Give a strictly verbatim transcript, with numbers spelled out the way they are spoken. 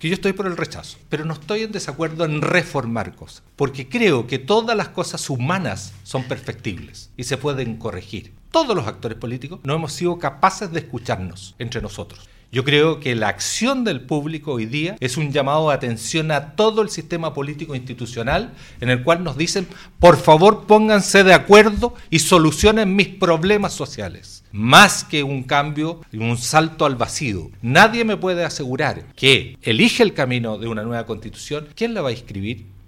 que yo estoy por el rechazo, pero no estoy en desacuerdo en reformar cosas, porque creo que todas las cosas humanas son perfectibles y se pueden corregir. Todos los actores políticos no hemos sido capaces de escucharnos entre nosotros. Yo creo que la acción del público hoy día es un llamado de atención a todo el sistema político institucional en el cual nos dicen, por favor pónganse de acuerdo y solucionen mis problemas sociales. Más que un cambio y un salto al vacío. Nadie me puede asegurar que elige el camino de una nueva constitución. ¿Quién la va a escribir?